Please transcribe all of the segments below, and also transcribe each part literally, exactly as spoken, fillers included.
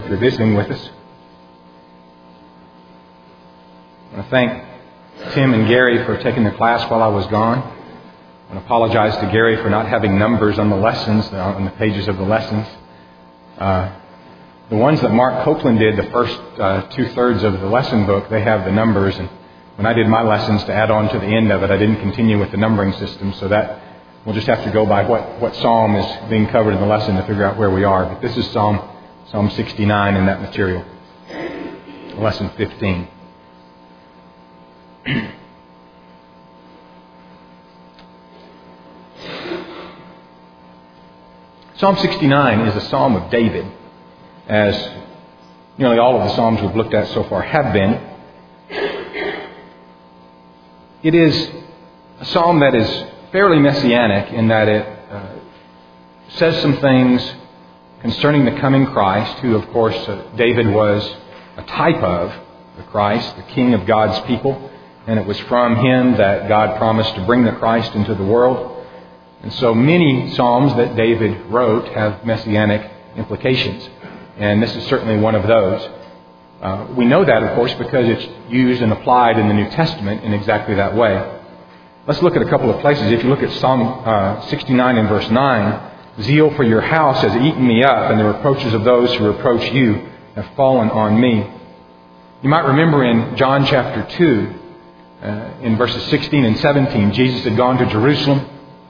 you're visiting with us. I want to thank Tim and Gary for taking the class while I was gone. I want to apologize to Gary for not having numbers on the lessons, on the pages of the lessons. Uh, the ones that Mark Copeland did, the first uh, two-thirds of the lesson book, they have the numbers. And when I did my lessons to add on to the end of it, I didn't continue with the numbering system, so that we'll just have to go by what, what psalm is being covered in the lesson to figure out where we are. But this is Psalm, Psalm sixty-nine in that material, lesson fifteen. Psalm sixty-nine is a psalm of David, as nearly all of the psalms we've looked at so far have been. It is a psalm that is fairly messianic in that it uh, says some things concerning the coming Christ, who, of course, uh, David was a type of the Christ, the King of God's people. And it was from him that God promised to bring the Christ into the world. And so many psalms that David wrote have messianic implications. And this is certainly one of those. Uh, we know that, of course, because it's used and applied in the New Testament in exactly that way. Let's look at a couple of places. If you look at Psalm uh, sixty-nine and verse nine, zeal for your house has eaten me up, and the reproaches of those who reproach you have fallen on me. You might remember in John chapter two, Uh, in verses sixteen and seventeen, Jesus had gone to Jerusalem,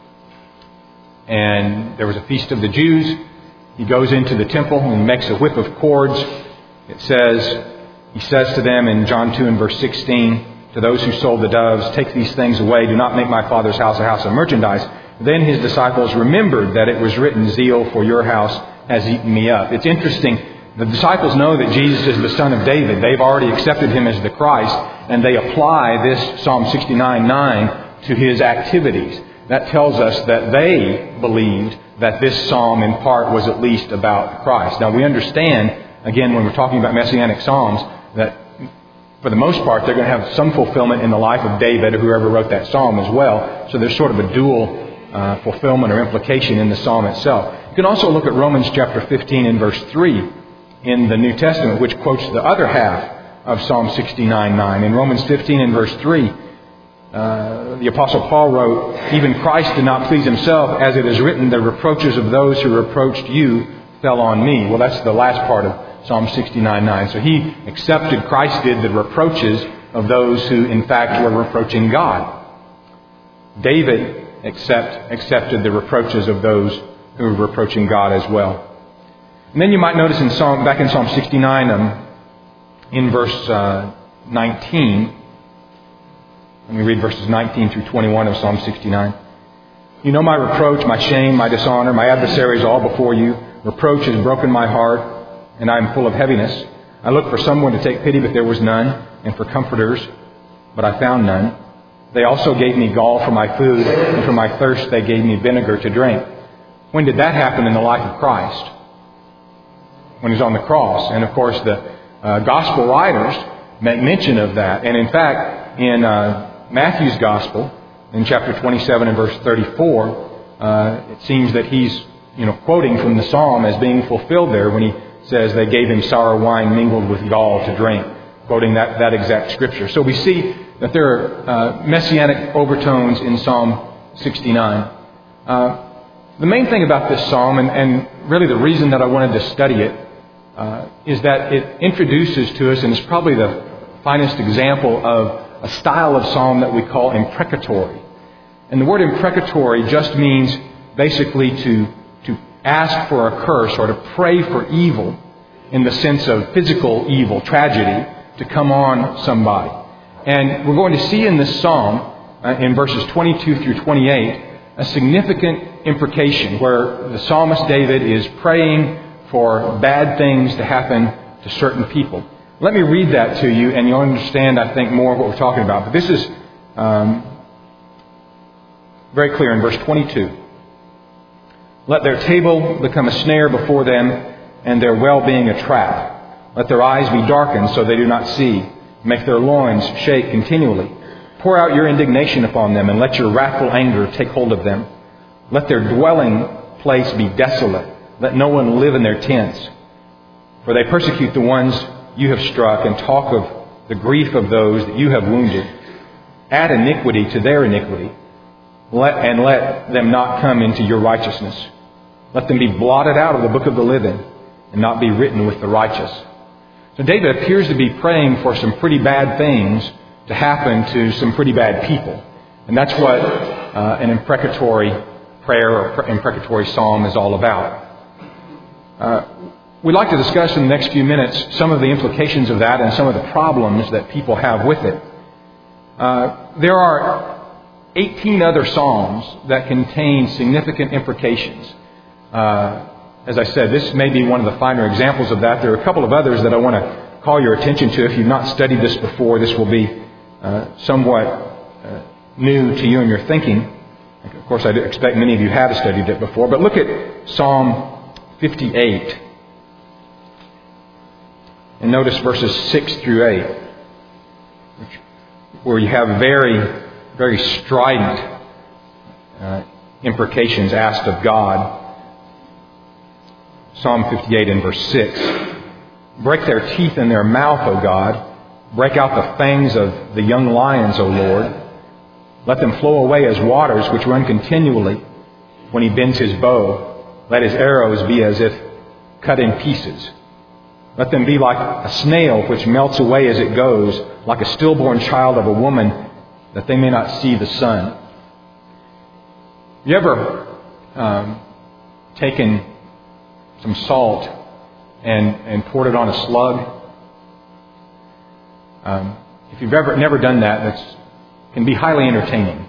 and there was a feast of the Jews. He goes into the temple and makes a whip of cords. It says, he says to them in John two and verse sixteen, to those who sold the doves, take these things away, do not make my Father's house a house of merchandise. Then his disciples remembered that it was written, zeal for your house has eaten me up. It's interesting. The disciples know that Jesus is the Son of David. They've already accepted him as the Christ, and they apply this Psalm sixty-nine nine to his activities. That tells us that they believed that this psalm in part was at least about Christ. Now we understand, again, when we're talking about Messianic psalms, that for the most part they're going to have some fulfillment in the life of David, or whoever wrote that psalm as well. So there's sort of a dual uh, fulfillment or implication in the psalm itself. You can also look at Romans chapter fifteen and verse three in the New Testament, which quotes the other half of Psalm sixty-nine nine. In Romans fifteen and verse three, uh, the Apostle Paul wrote, even Christ did not please himself, as it is written, the reproaches of those who reproached you fell on me. Well, that's the last part of Psalm sixty-nine nine. So he accepted, Christ did, the reproaches of those who in fact were reproaching God. David accept, accepted the reproaches of those who were reproaching God as well. And then you might notice in Psalm, back in Psalm sixty-nine, um, in verse uh, nineteen, let me read verses nineteen through twenty-one of Psalm sixty-nine. You know my reproach, my shame, my dishonor, my adversaries all before you. Reproach has broken my heart, and I am full of heaviness. I looked for someone to take pity, but there was none, and for comforters, but I found none. They also gave me gall for my food, and for my thirst they gave me vinegar to drink. When did that happen in the life of Christ? When he's on the cross. And of course the uh, gospel writers make mention of that. And in fact, in uh, Matthew's gospel, in chapter twenty-seven and verse thirty-four, uh, it seems that he's you know quoting from the psalm as being fulfilled there when he says they gave him sour wine mingled with gall to drink, quoting that, that exact scripture. So we see that there are uh, messianic overtones in Psalm sixty-nine. Uh, the main thing about this psalm, and, and really the reason that I wanted to study it, Uh, is that it introduces to us, and is probably the finest example of a style of psalm that we call imprecatory. And the word imprecatory just means basically to, to ask for a curse or to pray for evil in the sense of physical evil, tragedy, to come on somebody. And we're going to see in this psalm, uh, in verses twenty-two through twenty-eight, a significant imprecation where the psalmist David is praying for bad things to happen to certain people. Let me read that to you, and you'll understand, I think, more of what we're talking about. But this is um, very clear in verse twenty-two. Let their table become a snare before them, and their well-being a trap. Let their eyes be darkened so they do not see. Make their loins shake continually. Pour out your indignation upon them, and let your wrathful anger take hold of them. Let their dwelling place be desolate. Let no one live in their tents. For they persecute the ones you have struck and talk of the grief of those that you have wounded. Add iniquity to their iniquity, let, and let them not come into your righteousness. Let them be blotted out of the book of the living and not be written with the righteous. So David appears to be praying for some pretty bad things to happen to some pretty bad people. And that's what uh, an imprecatory prayer or imprecatory psalm is all about. Uh, we'd like to discuss in the next few minutes some of the implications of that and some of the problems that people have with it. Uh, there are eighteen other psalms that contain significant imprecations. Uh, as I said, this may be one of the finer examples of that. There are a couple of others that I want to call your attention to. If you've not studied this before, this will be uh, somewhat uh, new to you and your thinking. Of course, I expect many of you have studied it before. But look at Psalm fifty-eight. And notice verses six through eight, where you have very, very strident uh, imprecations asked of God. Psalm fifty-eight and verse six. Break their teeth in their mouth, O God. Break out the fangs of the young lions, O Lord. Let them flow away as waters which run continually. When he bends his bow, let his arrows be as if cut in pieces. Let them be like a snail which melts away as it goes, like a stillborn child of a woman, that they may not see the sun. You ever um, taken some salt and, and poured it on a slug? Um, if you've ever never done that, it can be highly entertaining.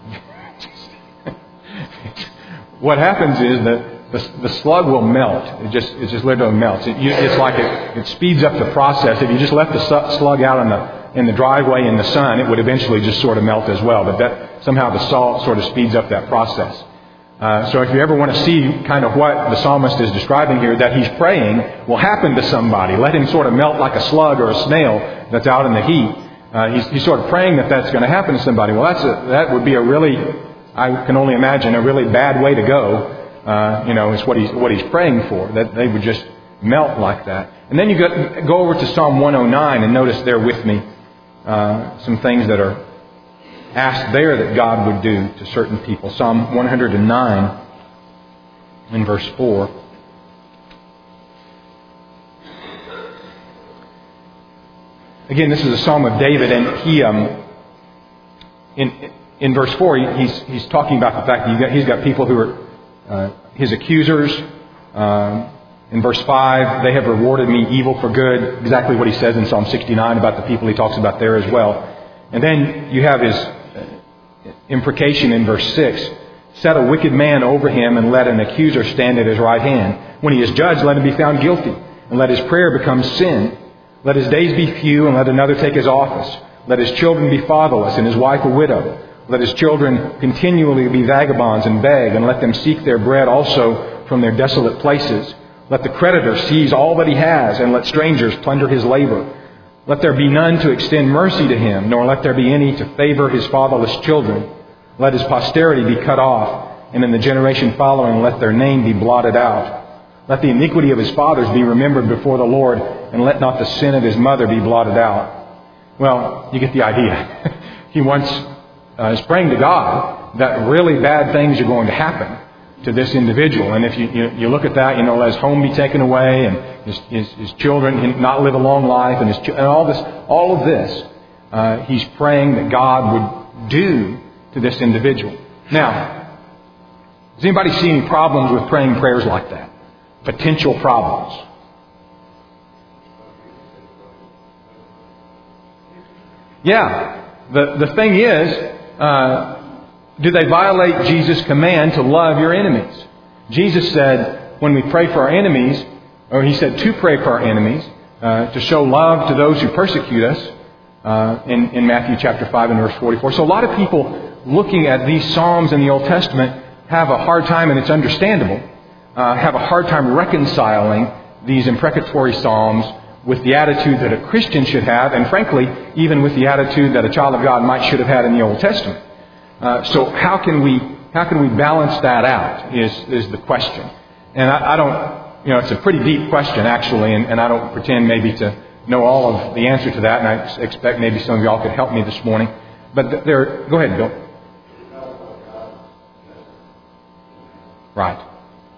What happens is that the, the slug will melt. It just it just literally melts. It, you, it's like it, it speeds up the process. If you just left the slug out in the in the driveway in the sun, it would eventually just sort of melt as well. But that somehow the salt sort of speeds up that process. Uh, so if you ever want to see kind of what the psalmist is describing here, that he's praying will happen to somebody. Let him sort of melt like a slug or a snail that's out in the heat. Uh, he's, he's sort of praying that that's going to happen to somebody. Well, that's a, that would be a really, I can only imagine, a really bad way to go. Uh, you know, is what he's what he's praying for, that they would just melt like that. And then you go, go over to Psalm one oh nine and notice there with me uh, some things that are asked there that God would do to certain people. Psalm one oh nine in verse four. Again, this is a psalm of David, and he, um, in in verse four, he's he's talking about the fact that got, he's got people who are uh, his accusers. Um, in verse five, they have rewarded me evil for good. Exactly what he says in Psalm sixty-nine about the people he talks about there as well. And then you have his imprecation in verse six. Set a wicked man over him and let an accuser stand at his right hand. When he is judged, let him be found guilty, and let his prayer become sin. Let his days be few, and let another take his office. Let his children be fatherless, and his wife a widow. Let his children continually be vagabonds and beg, and let them seek their bread also from their desolate places. Let the creditor seize all that he has, and let strangers plunder his labor. Let there be none to extend mercy to him, nor let there be any to favor his fatherless children. Let his posterity be cut off, and in the generation following let their name be blotted out. Let the iniquity of his fathers be remembered before the Lord, and let not the sin of his mother be blotted out. Well, you get the idea. He wants, uh, is praying to God that really bad things are going to happen to this individual. And if you, you, you look at that, you know, let his home be taken away, and his, his, his children not live a long life, and, his, and all this, all of this, uh, he's praying that God would do to this individual. Now, does anybody see any problems with praying prayers like that? Potential problems. Yeah. The, the thing is, uh, do they violate Jesus' command to love your enemies? Jesus said when we pray for our enemies, or he said to pray for our enemies, uh, to show love to those who persecute us, uh, in, in Matthew chapter five and verse forty-four. So a lot of people looking at these Psalms in the Old Testament have a hard time, and it's understandable, uh, have a hard time reconciling these imprecatory Psalms with the attitude that a Christian should have, and frankly, even with the attitude that a child of God might should have had in the Old Testament. Uh, so how can we how can we balance that out is is the question. And I, I don't you know, it's a pretty deep question, actually, and, and I don't pretend maybe to know all of the answer to that, and I expect maybe some of y'all could help me this morning. But there, go ahead, Bill. Right.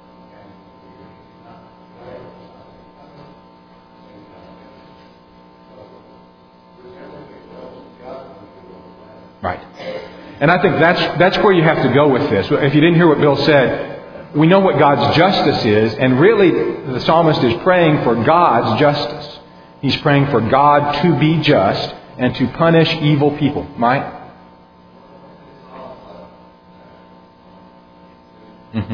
Right. And I think that's that's where you have to go with this. If you didn't hear what Bill said, we know what God's justice is, and really the psalmist is praying for God's justice. He's praying for God to be just and to punish evil people. Mike? Mm-hmm.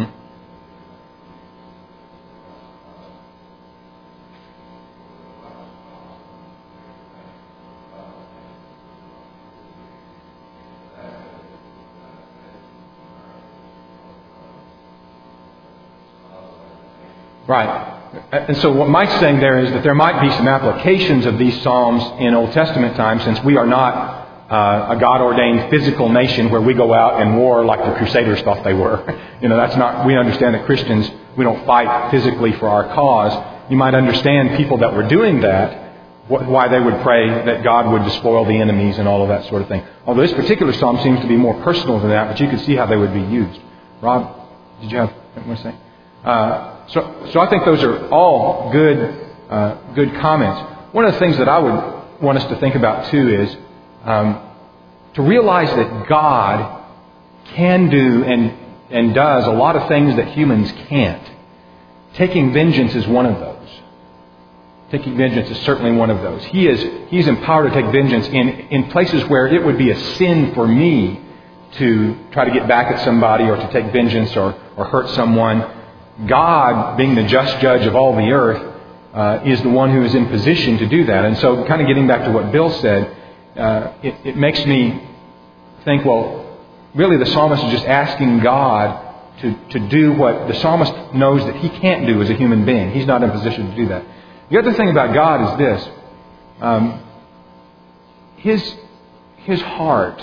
Right. And so what Mike's saying there is that there might be some applications of these Psalms in Old Testament times, since we are not uh, a God-ordained physical nation where we go out and war like the Crusaders thought they were. You know, that's not, we understand that Christians, we don't fight physically for our cause. You might understand people that were doing that, why they would pray that God would despoil the enemies and all of that sort of thing. Although this particular Psalm seems to be more personal than that, but you could see how they would be used. Rob, did you have something to say? Uh, So, so I think those are all good, uh, good comments. One of the things that I would want us to think about too is um, to realize that God can do and and does a lot of things that humans can't. Taking vengeance is one of those. Taking vengeance is certainly one of those. He is He's empowered to take vengeance in in places where it would be a sin for me to try to get back at somebody or to take vengeance or or hurt someone. God, being the just judge of all the earth, uh, is the one who is in position to do that. And so kind of getting back to what Bill said, uh, it, it makes me think, well, really the psalmist is just asking God to, to do what the psalmist knows that he can't do as a human being. He's not in position to do that. The other thing about God is this. Um, his, his heart,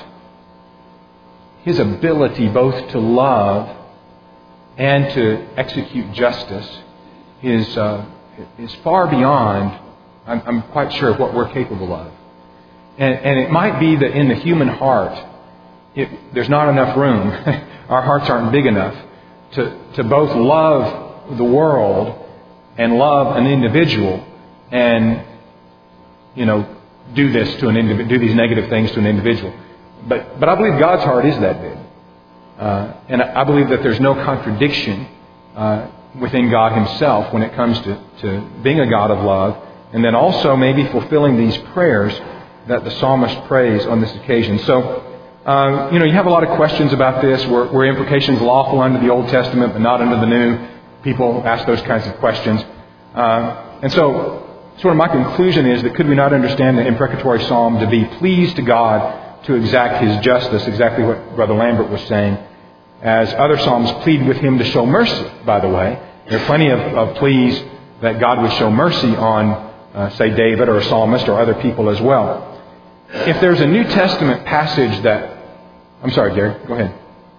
His ability both to love and to execute justice is uh, is far beyond, I'm, I'm quite sure, what we're capable of. And, and it might be that in the human heart, it, there's not enough room. Our hearts aren't big enough to, to both love the world and love an individual and, you know, do this to an individual, do these negative things to an individual. But but I believe God's heart is that big. Uh, and I believe that there's no contradiction uh, within God Himself when it comes to, to being a God of love, and then also maybe fulfilling these prayers that the psalmist prays on this occasion. So, uh, you know, you have a lot of questions about this. Were, were imprecations lawful under the Old Testament but not under the New? People ask those kinds of questions. Uh, and so, sort of my conclusion is that could we not understand the imprecatory psalm to be pleased to God to exact His justice, exactly what Brother Lambert was saying, as other psalms plead with Him to show mercy, by the way. There are plenty of, of pleas that God would show mercy on, uh, say, David or a psalmist or other people as well. If there's a New Testament passage that... I'm sorry, Gary, go ahead.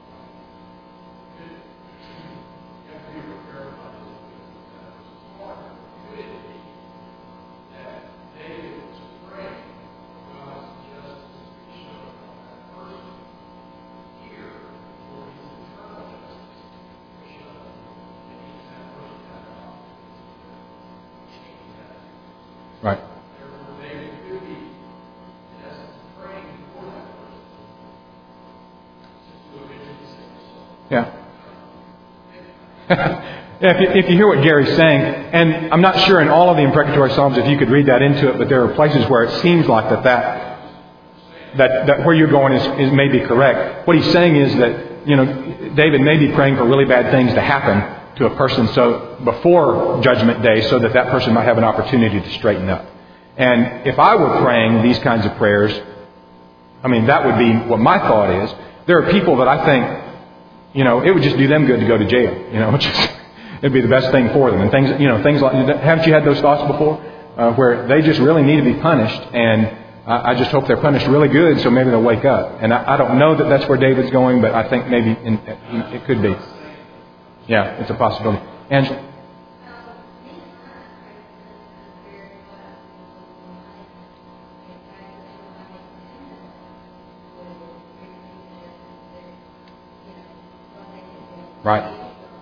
Right. Yeah. yeah if, you, if you hear what Gary's saying, and I'm not sure in all of the imprecatory psalms if you could read that into it, but there are places where it seems like that that that, that where you're going is, is maybe correct. What he's saying is that, you know, David may be praying for really bad things to happen to a person so before Judgment Day, so that that person might have an opportunity to straighten up. And if I were praying these kinds of prayers, I mean, that would be what my thought is. There are people that I think, you know, it would just do them good to go to jail. You know, just, it'd be the best thing for them. And things, you know, things like, haven't you had those thoughts before? Uh, where they just really need to be punished, and I, I just hope they're punished really good, so maybe they'll wake up. And I, I don't know that that's where David's going, but I think maybe in, it could be. Yeah, it's a possibility. Angela? Right.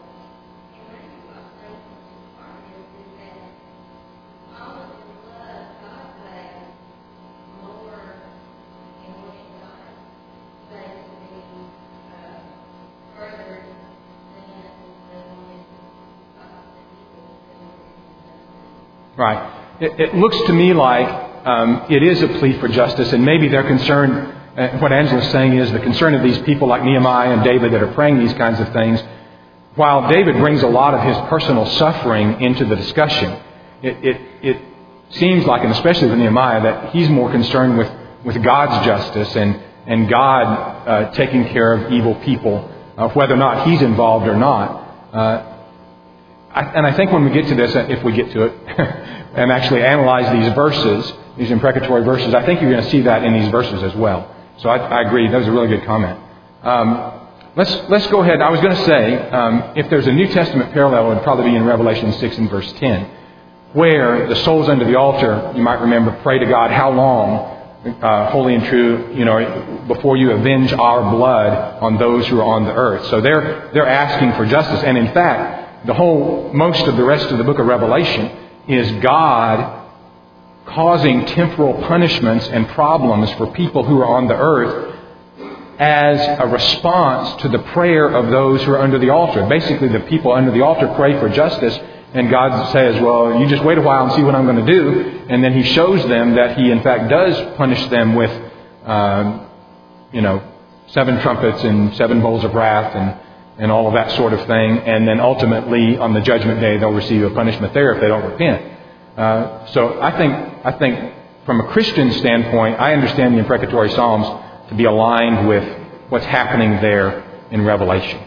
Right. It, it looks to me like um, it is a plea for justice, and maybe their concern, uh, what Angela's saying is the concern of these people like Nehemiah and David that are praying these kinds of things. While David brings a lot of his personal suffering into the discussion, it, it, it seems like, and especially with Nehemiah, that he's more concerned with, with God's justice and, and God uh, taking care of evil people, uh, whether or not he's involved or not. Uh, I, and I think when we get to this, if we get to it, and actually analyze these verses, these imprecatory verses, I think you're going to see that in these verses as well. So I, I agree. That was a really good comment. Um, let's let's go ahead. I was going to say, um, if there's a New Testament parallel, it would probably be in Revelation six and verse ten, where the souls under the altar, you might remember, pray to God, how long, uh, holy and true, you know, before you avenge our blood on those who are on the earth. So they're they're asking for justice. And in fact, the whole, most of the rest of the book of Revelation is God causing temporal punishments and problems for people who are on the earth as a response to the prayer of those who are under the altar. Basically, the people under the altar pray for justice, and God says, well, you just wait a while and see what I'm going to do. And then He shows them that He, in fact, does punish them with, um, you know, seven trumpets and seven bowls of wrath and and all of that sort of thing. And then ultimately, on the judgment day, they'll receive a punishment there if they don't repent. Uh, so I think, I think from a Christian standpoint, I understand the imprecatory Psalms to be aligned with what's happening there in Revelation.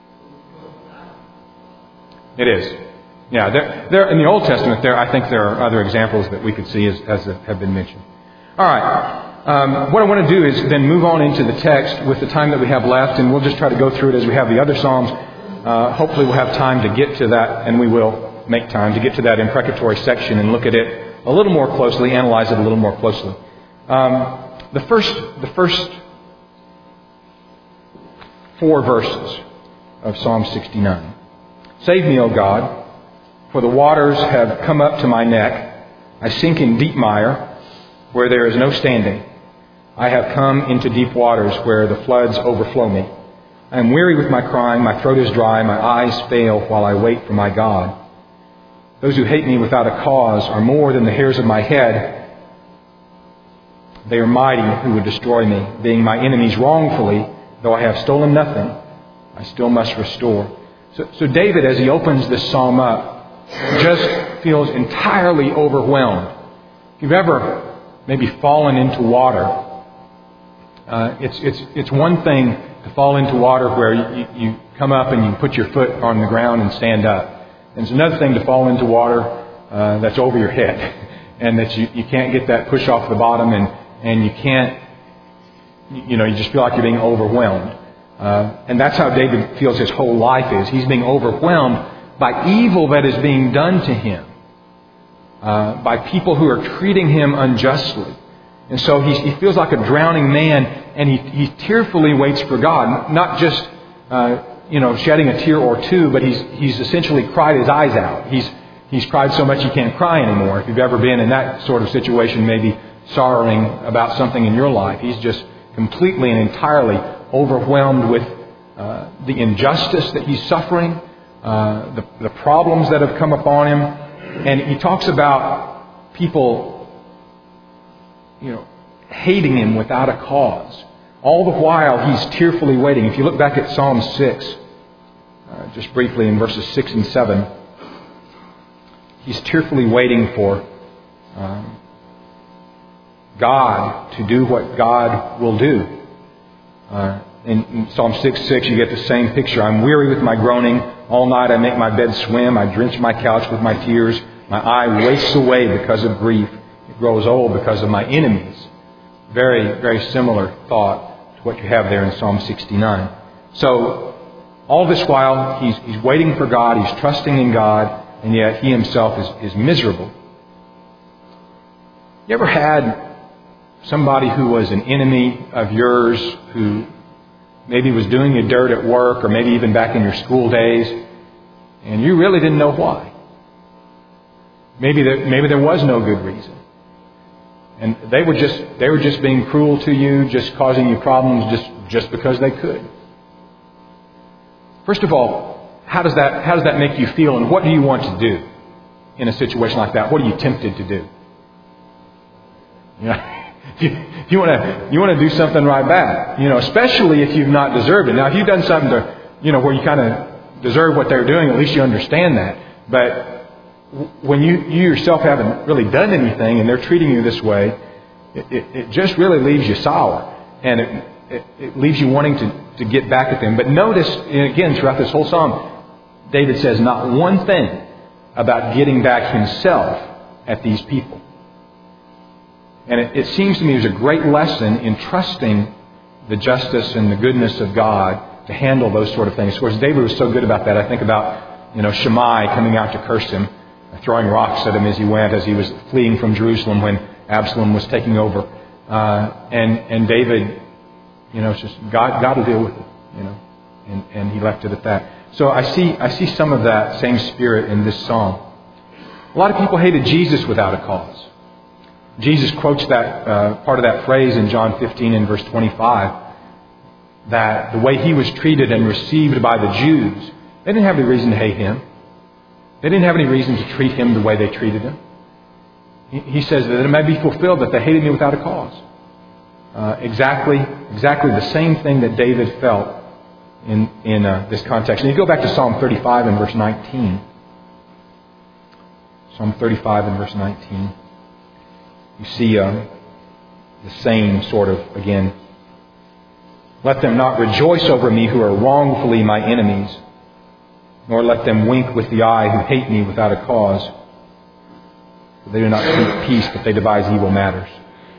It is. Yeah, there, there, in the Old Testament, there I think there are other examples that we could see as, as have been mentioned. All right. Um, what I want to do is then move on into the text with the time that we have left, and we'll just try to go through it as we have the other Psalms. Uh, hopefully we'll have time to get to that, and we will make time to get to that imprecatory section and look at it a little more closely, analyze it a little more closely. Um, the first, the first four verses of Psalm sixty-nine. Save me, O God, for the waters have come up to my neck. I sink in deep mire, where there is no standing. I have come into deep waters where the floods overflow me. I am weary with my crying, my throat is dry, my eyes fail while I wait for my God. Those who hate me without a cause are more than the hairs of my head. They are mighty who would destroy me. Being my enemies wrongfully, though I have stolen nothing, I still must restore. So, so David, as he opens this psalm up, just feels entirely overwhelmed. If you've ever maybe fallen into water, Uh, it's it's it's one thing to fall into water where you, you come up and you put your foot on the ground and stand up. And it's another thing to fall into water uh, that's over your head, and that you, you can't get that push off the bottom, and, and you can't, you know, you just feel like you're being overwhelmed. Uh, and that's how David feels his whole life is. He's being overwhelmed by evil that is being done to him, uh, by people who are treating him unjustly. And so he, he feels like a drowning man, and he, he tearfully waits for God. Not just, uh, you know, shedding a tear or two, but he's he's essentially cried his eyes out. He's he's cried so much he can't cry anymore. If you've ever been in that sort of situation, maybe sorrowing about something in your life, he's just completely and entirely overwhelmed with uh, the injustice that he's suffering, uh, the, the problems that have come upon him. And he talks about people, you know, hating him without a cause. All the while he's tearfully waiting. If you look back at Psalm six, uh, just briefly in verses six and seven, he's tearfully waiting for um, God to do what God will do. Uh, in, in Psalm six six, you get the same picture. I'm weary with my groaning. All night I make my bed swim. I drench my couch with my tears. My eye wastes away because of grief. Grows old because of my enemies. Very, very similar thought to what you have there in Psalm sixty-nine. So, all this while, he's, he's waiting for God, he's trusting in God, and yet he himself is, is miserable. You ever had somebody who was an enemy of yours who maybe was doing you dirt at work, or maybe even back in your school days, and you really didn't know why. Maybe there, maybe there was no good reason. And they were just they were just being cruel to you, just causing you problems just, just because they could. First of all, how does that how does that make you feel, and what do you want to do in a situation like that? What are you tempted to do? You know, if you want to you want to do something right back, you know, especially if you've not deserved it. Now, if you've done something to, you know, where you kind of deserve what they're doing, at least you understand that. But when you, you yourself haven't really done anything and they're treating you this way, it, it, it just really leaves you sour. And it, it, it leaves you wanting to, to get back at them. But notice, again, throughout this whole psalm, David says not one thing about getting back himself at these people. And it, it seems to me there's a great lesson in trusting the justice and the goodness of God to handle those sort of things. Of course, David was so good about that. I think about, you know, Shammai coming out to curse him, throwing rocks at him as he went, as he was fleeing from Jerusalem when Absalom was taking over. Uh, and and David, you know, it's just God God will deal with it, you know, and, and he left it at that. So I see I see some of that same spirit in this psalm. A lot of people hated Jesus without a cause. Jesus quotes that uh, part of that phrase in John fifteen and verse twenty-five, that the way he was treated and received by the Jews, they didn't have any reason to hate him. They didn't have any reason to treat him the way they treated him. He says that it may be fulfilled that they hated me without a cause. Uh, exactly, exactly the same thing that David felt in in uh, this context. And you go back to Psalm thirty-five and verse nineteen. Psalm thirty-five and verse nineteen. You see uh, the same sort of, again, let them not rejoice over me who are wrongfully my enemies, nor let them wink with the eye who hate me without a cause. For they do not seek peace, but they devise evil matters.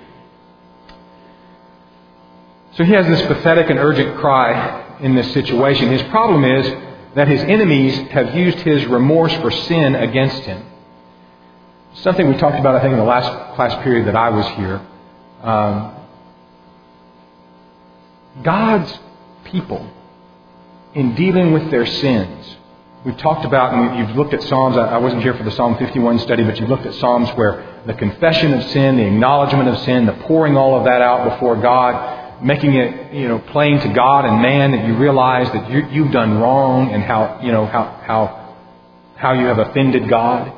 So he has this pathetic and urgent cry in this situation. His problem is that his enemies have used his remorse for sin against him. Something we talked about, I think, in the last class period that I was here. Um, God's people, in dealing with their sins, we've talked about, and you've looked at Psalms. I wasn't here for the Psalm fifty-one study, but you've looked at Psalms where the confession of sin, the acknowledgement of sin, the pouring all of that out before God, making it, you know, plain to God and man that you realize that you, you've done wrong and how, you know, how how how you have offended God.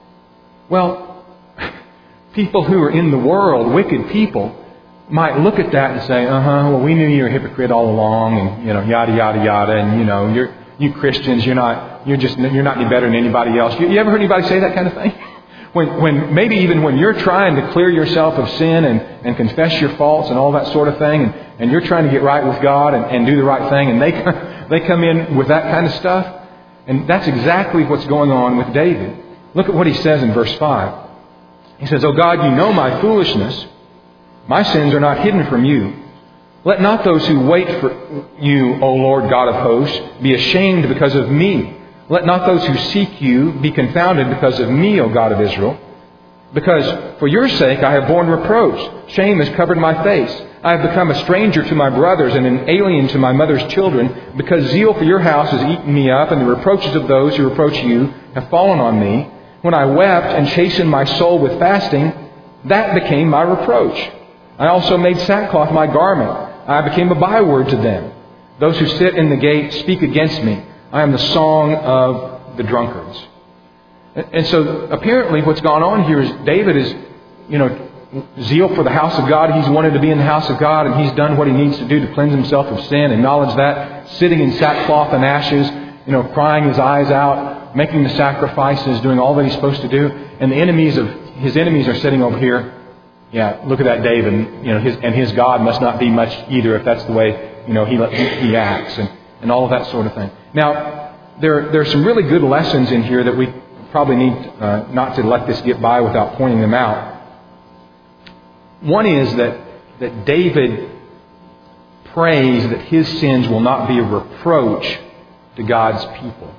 Well, people who are in the world, wicked people, might look at that and say, "Uh-huh, well, we knew you were a hypocrite all along," and, you know, yada yada yada, and, you know, you're you Christians, you're not you're just you're not any better than anybody else. You, you ever heard anybody say that kind of thing? When when maybe even when you're trying to clear yourself of sin and, and confess your faults and all that sort of thing, and, and you're trying to get right with God and, and do the right thing, and they they come in with that kind of stuff, and that's exactly what's going on with David. Look at what he says in verse five. He says, "O God, you know my foolishness. My sins are not hidden from you. Let not those who wait for you, O Lord God of hosts, be ashamed because of me. Let not those who seek you be confounded because of me, O God of Israel. Because for your sake I have borne reproach. Shame has covered my face. I have become a stranger to my brothers and an alien to my mother's children, because zeal for your house has eaten me up, and the reproaches of those who reproach you have fallen on me. When I wept and chastened my soul with fasting, that became my reproach. I also made sackcloth my garment. I became a byword to them. Those who sit in the gate speak against me. I am the song of the drunkards." And so apparently what's gone on here is David is, you know, zeal for the house of God. He's wanted to be in the house of God, and he's done what he needs to do to cleanse himself of sin, acknowledge that, sitting in sackcloth and ashes, you know, crying his eyes out, making the sacrifices, doing all that he's supposed to do. And the enemies of his enemies are sitting over here. Yeah, look at that David, you know, his, and his God must not be much either if that's the way, you know, he he acts, and, and all of that sort of thing. Now, there there are some really good lessons in here that we probably need uh, not to let this get by without pointing them out. One is that that David prays that his sins will not be a reproach to God's people.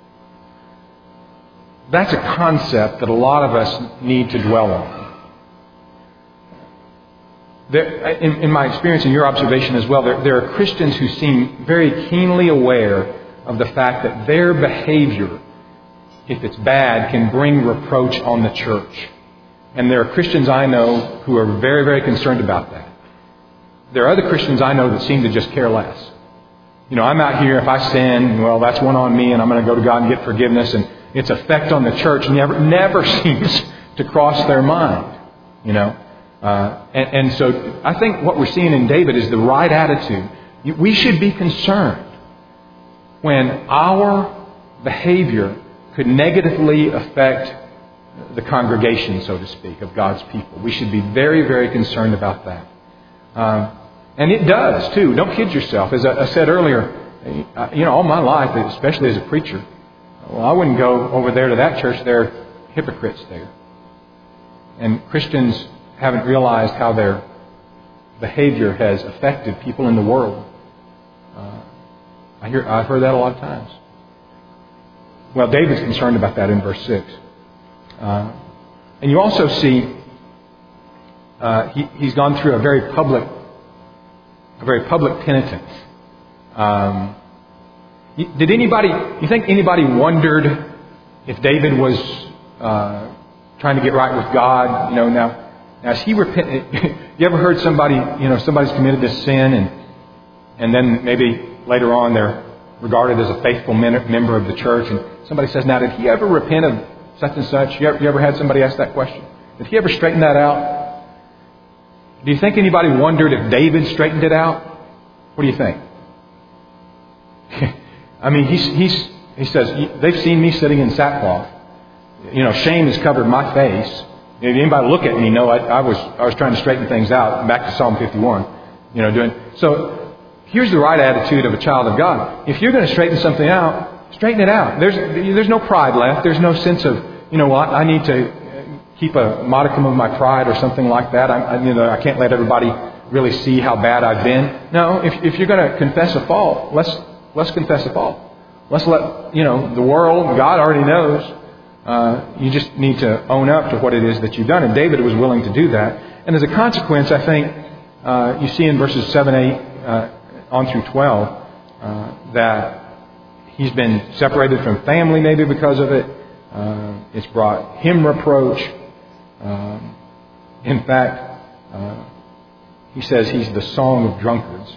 That's a concept that a lot of us need to dwell on. there, in, in my experience and your observation as well, there, there are Christians who seem very keenly aware of the fact that their behavior, if it's bad, can bring reproach on the church. And there are Christians I know who are very, very concerned about that. There are other Christians I know that seem to just care less. You know, I'm out here, if I sin, well, that's one on me, and I'm going to go to God and get forgiveness, and its effect on the church never never seems to cross their mind, you know. Uh, and, and so I think what we're seeing in David is the right attitude. We should be concerned when our behavior could negatively affect the congregation, so to speak, of God's people. We should be very, very concerned about that. Um, and it does, too. Don't kid yourself. As I, I said earlier, you know, all my life, especially as a preacher, well, I wouldn't go over there to that church. There are hypocrites there. And Christians haven't realized how their behavior has affected people in the world. Uh, I hear, I've heard that a lot of times. Well, David's concerned about that in verse six. Uh, and you also see uh, he, he's gone through a very public, a very public penitence. Um, did anybody? You think anybody wondered if David was uh, trying to get right with God? You know, now, now as he repented, you ever heard somebody? You know, somebody's committed this sin, and and then maybe later on they're regarded as a faithful member of the church, and somebody says, "Now, did he ever repent of such and such?" You ever, you ever had somebody ask that question? Did he ever straighten that out? Do you think anybody wondered if David straightened it out? What do you think? I mean, he's, he's, he says, they've seen me sitting in sackcloth. You know, shame has covered my face. If anybody look at me, know I, I was I was trying to straighten things out. Back to Psalm fifty-one. You know, doing so. Here's the right attitude of a child of God. If you're going to straighten something out, straighten it out. There's there's no pride left. There's no sense of, you know, well, I need to keep a modicum of my pride or something like that. I, I you know I can't let everybody really see how bad I've been. No, if if you're going to confess a fault, let's let's confess a fault. Let's let you know the world. God already knows. Uh, you just need to own up to what it is that you've done. And David was willing to do that. And as a consequence, I think uh, you see in verses seven, eight. Uh, on through twelve, uh, that he's been separated from family maybe because of it. Uh, it's brought him reproach. Um, in fact, uh, he says he's the song of drunkards.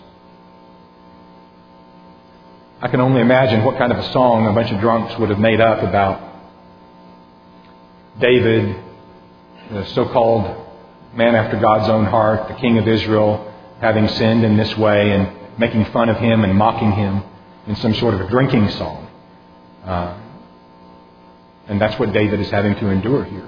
I can only imagine what kind of a song a bunch of drunks would have made up about David, the so-called man after God's own heart, the king of Israel, having sinned in this way, and making fun of him and mocking him in some sort of a drinking song. Uh, and that's what David is having to endure here.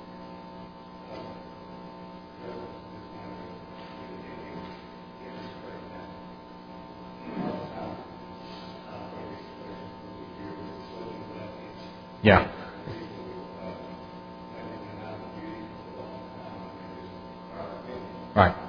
Yeah. Right.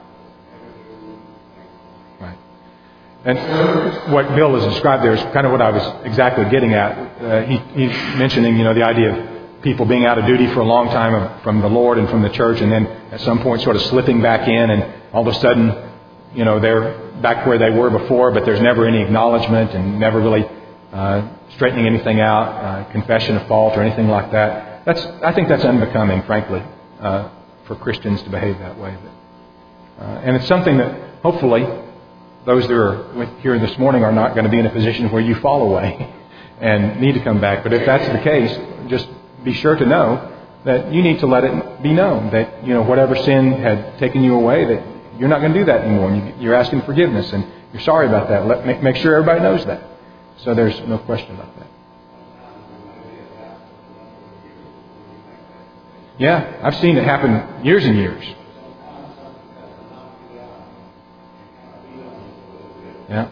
And what Bill has described there is kind of what I was exactly getting at. Uh, he, he's mentioning, you know, the idea of people being out of duty for a long time from the Lord and from the church, and then at some point sort of slipping back in, and all of a sudden, you know, they're back where they were before, but there's never any acknowledgement and never really uh, straightening anything out, uh, confession of fault or anything like that. That's I think that's unbecoming, frankly, uh, for Christians to behave that way. But, uh, and it's something that hopefully those that are here this morning are not going to be in a position where you fall away and need to come back. But if that's the case, just be sure to know that you need to let it be known that, you know, whatever sin had taken you away, that you're not going to do that anymore. And you're asking forgiveness and you're sorry about that. Let, make, make sure everybody knows that. So there's no question about that. Yeah, I've seen it happen years and years. Yeah.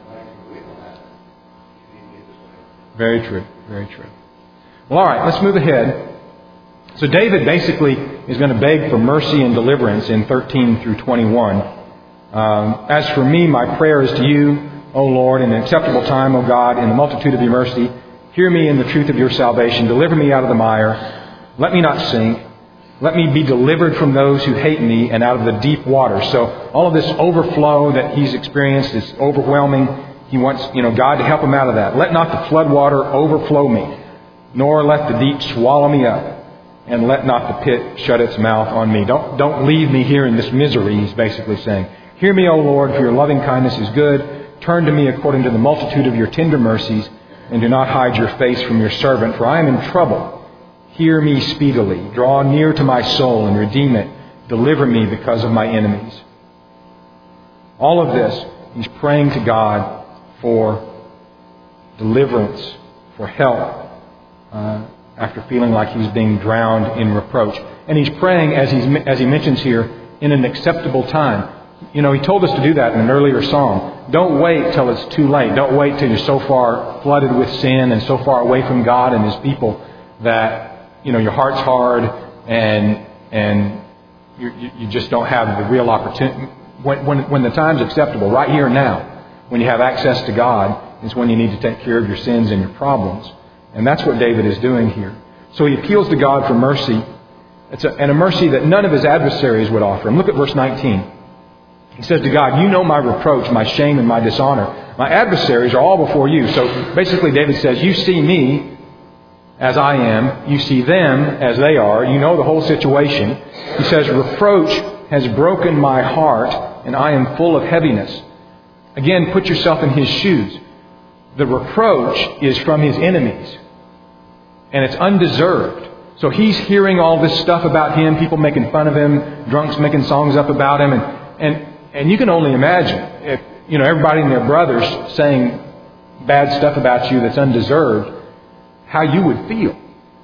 Very true. Very true. Well, all right, let's move ahead. So David basically is going to beg for mercy and deliverance in thirteen through twenty-one. Um, As for me, my prayer is to you, O Lord, in an acceptable time, O God, in the multitude of your mercy. Hear me in the truth of your salvation. Deliver me out of the mire. Let me not sink. Let me be delivered from those who hate me and out of the deep waters. So all of this overflow that he's experienced is overwhelming. He wants, you know, God to help him out of that. Let not the flood water overflow me, nor let the deep swallow me up, and let not the pit shut its mouth on me. Don't, don't leave me here in this misery, he's basically saying. Hear me, O Lord, for your loving kindness is good. Turn to me according to the multitude of your tender mercies, and do not hide your face from your servant, for I am in trouble. Hear me speedily. Draw near to my soul and redeem it. Deliver me because of my enemies. All of this, he's praying to God for deliverance, for help, uh, after feeling like he's being drowned in reproach. And he's praying, as, he's, as he mentions here, in an acceptable time. You know, he told us to do that in an earlier psalm. Don't wait till it's too late. Don't wait till you're so far flooded with sin and so far away from God and His people that, you know, your heart's hard and and you, you, you just don't have the real opportunity. When, when, when the time's acceptable, right here and now, when you have access to God, is when you need to take care of your sins and your problems. And that's what David is doing here. So he appeals to God for mercy. It's a, and a mercy that none of his adversaries would offer him. Look at verse nineteen. He says to God, you know my reproach, my shame, and my dishonor. My adversaries are all before you. So basically David says, you see me as I am. You see them as they are. You know the whole situation. He says, reproach has broken my heart, and I am full of heaviness. Again, put yourself in his shoes. The reproach is from his enemies, and it's undeserved. So he's hearing all this stuff about him, people making fun of him, drunks making songs up about him, and and and you can only imagine if, you know, everybody and their brothers saying bad stuff about you that's undeserved, how you would feel.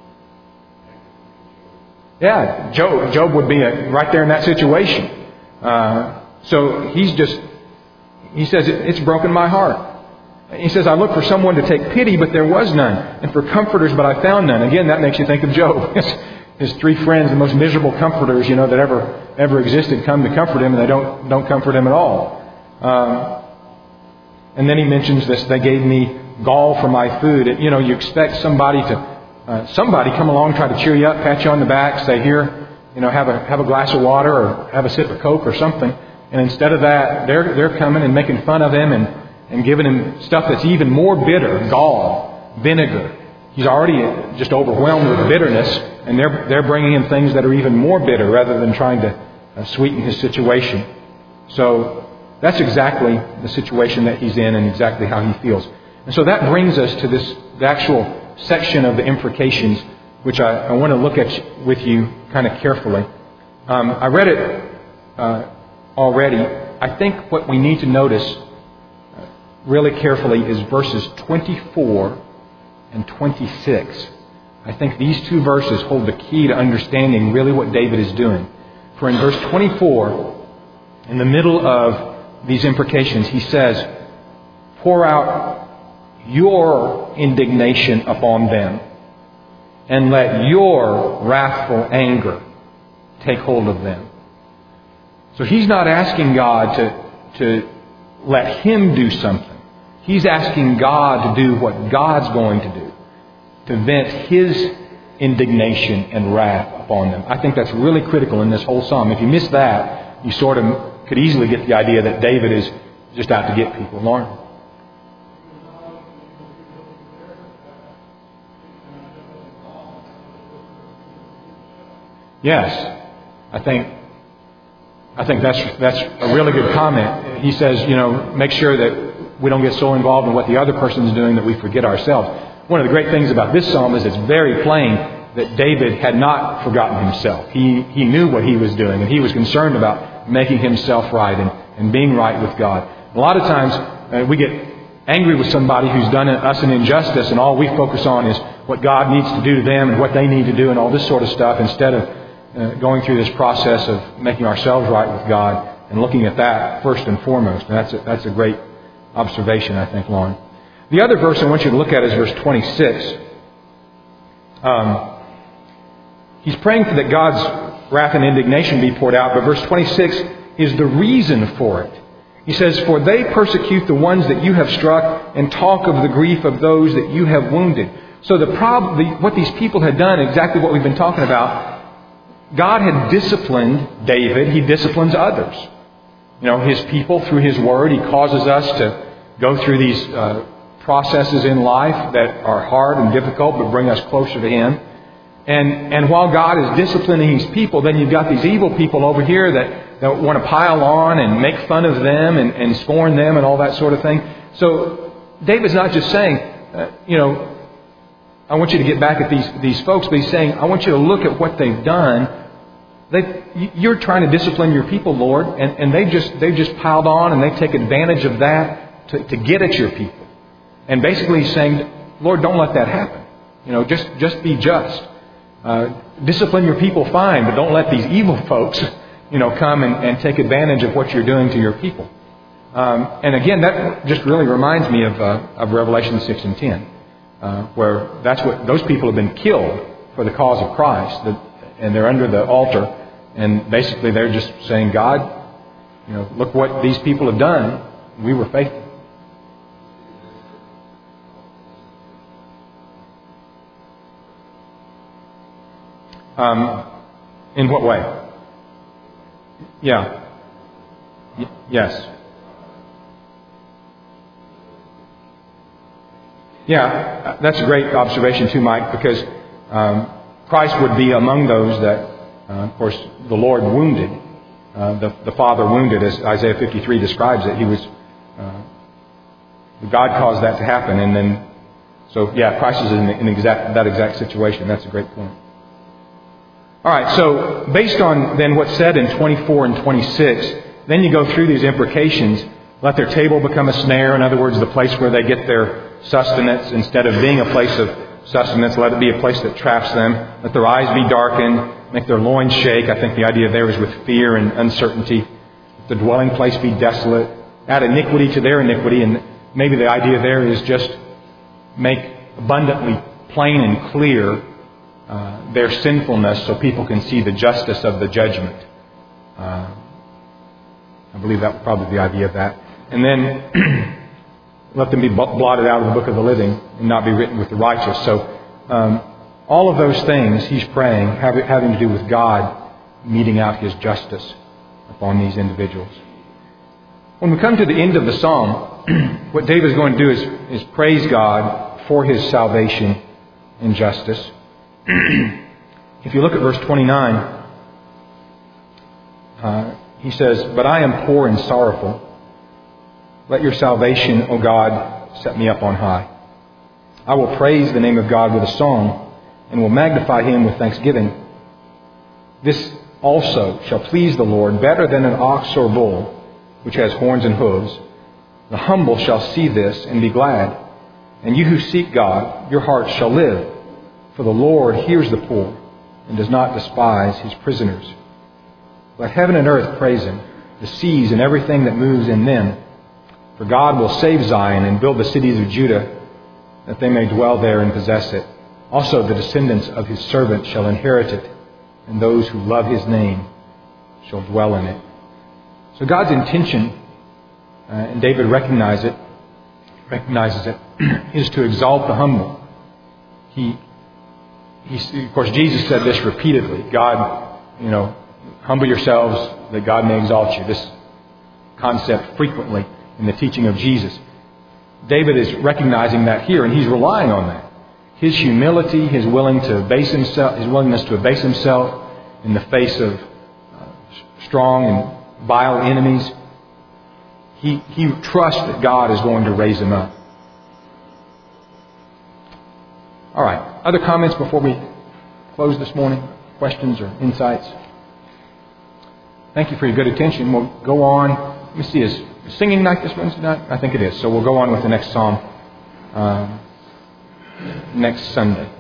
Yeah, Job, Job would be a, right there in that situation. Uh, so he's just, he says, it, it's broken my heart. He says, I looked for someone to take pity, but there was none. And for comforters, but I found none. Again, that makes you think of Job. His three friends, the most miserable comforters, you know, that ever ever existed, come to comfort him, and they don't don't comfort him at all. Um, and then he mentions this, they gave me gall for my food. You know, you expect somebody to, uh, somebody come along, try to cheer you up, pat you on the back, say, here, you know, have a have a glass of water or have a sip of Coke or something. And instead of that, they're they're coming and making fun of him and, and giving him stuff that's even more bitter, gall, vinegar. He's already just overwhelmed with bitterness, and they're they're bringing him things that are even more bitter rather than trying to uh, sweeten his situation. So that's exactly the situation that he's in and exactly how he feels. And so that brings us to this the actual section of the imprecations, which I, I want to look at with you kind of carefully. Um, I read it uh, already. I think what we need to notice really carefully is verses twenty-four and twenty-six. I think these two verses hold the key to understanding really what David is doing. For in verse twenty-four, in the middle of these imprecations, he says, pour out your indignation upon them, and let your wrathful anger take hold of them. So he's not asking God to, to let him do something. He's asking God to do what God's going to do, to vent His indignation and wrath upon them. I think that's really critical in this whole psalm. If you miss that, you sort of could easily get the idea that David is just out to get people. Lauren? Yes, I think I think that's that's a really good comment. He says, you know, make sure that we don't get so involved in what the other person is doing that we forget ourselves. One of the great things about this psalm is it's very plain that David had not forgotten himself. He he knew what he was doing, and he was concerned about making himself right and, and being right with God. A lot of times uh, we get angry with somebody who's done us an injustice, and all we focus on is what God needs to do to them and what they need to do and all this sort of stuff, instead of uh, going through this process of making ourselves right with God and looking at that first and foremost. And that's a, that's a great observation, I think, Lauren. The other verse I want you to look at is verse twenty-six. Um, he's praying for that God's wrath and indignation be poured out, but verse twenty-six is the reason for it. He says, for they persecute the ones that you have struck and talk of the grief of those that you have wounded. So the problem, the, what these people had done, exactly what we've been talking about, God had disciplined David. He disciplines others. You know, His people through His Word. He causes us to go through these uh, processes in life that are hard and difficult but bring us closer to Him. And and while God is disciplining His people, then you've got these evil people over here that, that want to pile on and make fun of them and, and scorn them and all that sort of thing. So David's not just saying, uh, you know, I want you to get back at these these folks, but he's saying, I want you to look at what they've done. They, you're trying to discipline your people, Lord, and, and they just they just piled on and they take advantage of that to, to get at your people. And basically he's saying, Lord, don't let that happen. You know, just just be just. Uh, discipline your people, fine, but don't let these evil folks, you know, come and, and take advantage of what you're doing to your people. Um, and again, that just really reminds me of uh, of Revelation six and ten. Uh, where that's what those people have been killed for the cause of Christ, the, and they're under the altar, and basically they're just saying, God, you know, look what these people have done. We were faithful. Um, in what way? Yeah. Y- yes. Yeah, that's a great observation too, Mike, because um, Christ would be among those that, uh, of course, the Lord wounded, uh, the, the Father wounded, as Isaiah fifty-three describes it. He was, uh, God caused that to happen, and then, so yeah, Christ is in, in exact that exact situation. That's a great point. All right, so based on then what's said in twenty-four and twenty-six, then you go through these imprecations. Let their table become a snare. In other words, the place where they get their sustenance, instead of being a place of sustenance, let it be a place that traps them. Let their eyes be darkened, make their loins shake. I think the idea there is with fear and uncertainty. Let the dwelling place be desolate. Add iniquity to their iniquity, and maybe the idea there is just make abundantly plain and clear uh, their sinfulness so people can see the justice of the judgment. Uh, I believe that would probably be the idea of that. And then let them be blotted out of the book of the living and not be written with the righteous. So um, all of those things he's praying have, having to do with God meting out His justice upon these individuals. When we come to the end of the psalm, what David is going to do is, is praise God for His salvation and justice. If you look at verse twenty-nine, uh, he says, "But I am poor and sorrowful. Let your salvation, O God, set me up on high. I will praise the name of God with a song, and will magnify Him with thanksgiving. This also shall please the Lord better than an ox or bull, which has horns and hooves. The humble shall see this and be glad. And you who seek God, your hearts shall live. For the Lord hears the poor, and does not despise His prisoners. Let heaven and earth praise Him, the seas and everything that moves in them. For God will save Zion and build the cities of Judah, that they may dwell there and possess it. Also the descendants of His servants shall inherit it, and those who love His name shall dwell in it." So God's intention, uh, and David recognizes it, recognizes it, is to exalt the humble. He, he, of course, Jesus said this repeatedly. God, you know, humble yourselves that God may exalt you. This concept frequently in the teaching of Jesus. David is recognizing that here, and he's relying on that. His humility, his willing to abase himself, his willingness to abase himself in the face of uh, strong and vile enemies. He he trusts that God is going to raise him up. All right. Other comments before we close this morning? Questions or insights? Thank you for your good attention. We'll go on. Let me see. Is singing night this Wednesday night? I think it is. So we'll go on with the next psalm uh, next Sunday.